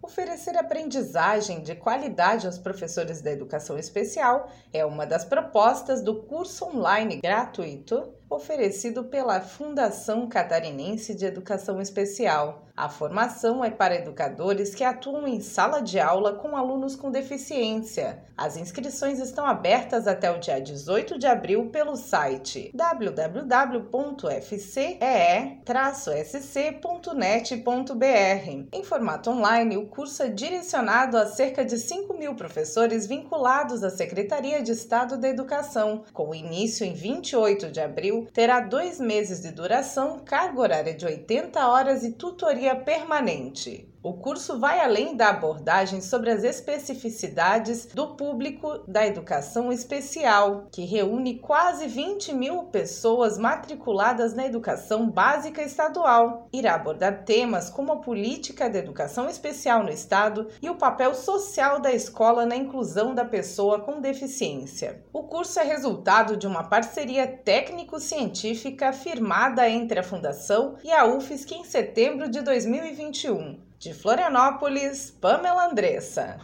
Oferecer aprendizagem de qualidade aos professores da educação especial é uma das propostas do curso online gratuito oferecido pela Fundação Catarinense de Educação Especial. A formação é para educadores que atuam em sala de aula com alunos com deficiência. As inscrições estão abertas até o dia 18 de abril pelo site www.fce-sc.net.br. Em formato online, o curso é direcionado a cerca de 5.000 professores vinculados à Secretaria de Estado da Educação. Com início em 28 de abril, terá 2 meses de duração, carga horária de 80 horas e tutoria permanente. O curso vai além da abordagem sobre as especificidades do público da educação especial, que reúne quase 20.000 pessoas matriculadas na educação básica estadual. Irá abordar temas como a política da educação especial no estado e o papel social da escola na inclusão da pessoa com deficiência. O curso é resultado de uma parceria técnico-científica firmada entre a Fundação e a UFSC em setembro de 2021. De Florianópolis, Pamela Andressa.